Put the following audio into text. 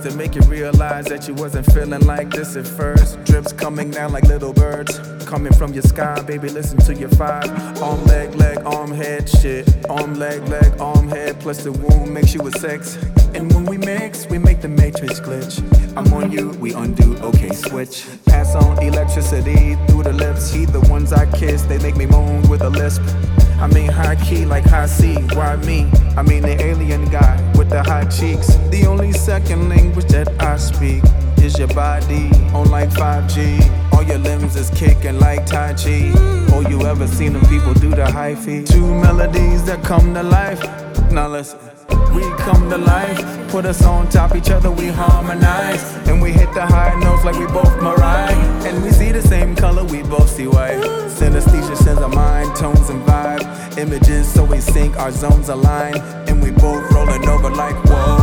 to make you realize that you wasn't feeling like this at first. Drips coming down like little birds, coming from your sky, baby, listen to your vibe. Arm, leg, leg, arm, head, shit. Arm, leg, leg, arm, head, plus the womb makes you a sex. And when we mix, we make the matrix glitch. I'm on you, we undo, okay, switch. Pass on electricity through the lips. He the ones I kiss, they make me moan with a lisp. I mean high key like high C, why me? I mean the alien guy with the high cheeks. The only second language that I speak is your body on like 5G. All your limbs is kicking like Tai Chi. Oh, you ever seen them people do the high feet? Two melodies that come to life. Now listen, we come to life. Put us on top each other, we harmonize. And we hit the high notes like we both Mariah. And we see the same color, we both see white. Synesthesia sends our mind, tones and vibe. Images so we sync, our zones align. And we both rolling over like whoa.